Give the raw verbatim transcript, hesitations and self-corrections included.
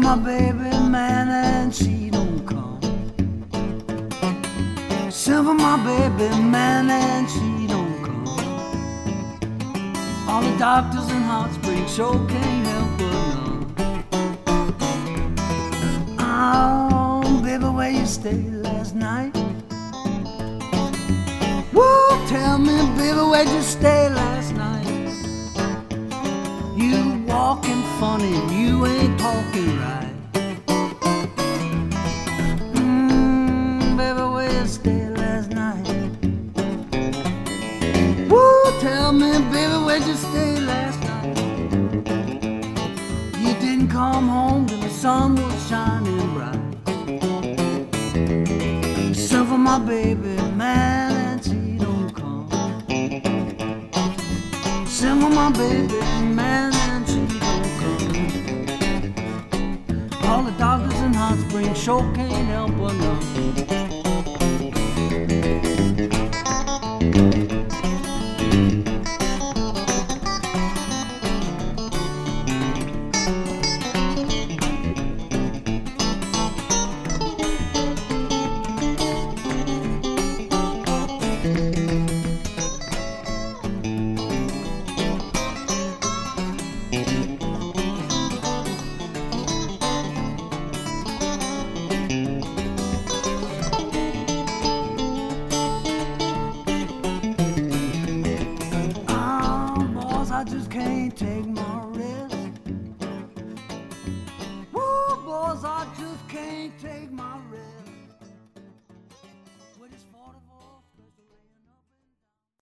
my baby, man, and she don't come. Send for my baby, man, and she don't come. All the doctors in Hot Springs sure can't help but none. Oh, baby, where you stayed last night? Woo, tell me, baby, where'd you stay last night? You walking funny, you ain't talking right. Mmm, baby, where you stay last night? Woo, tell me, baby, where'd you stay last night? You didn't come home till the sun was shining bright. Send for my baby, man, and she don't come. Send for my baby, man, and she don't come. All the doctors in Hot Springs sure can't help but none. I just can't take my rest. Woo, boys, I just can't take my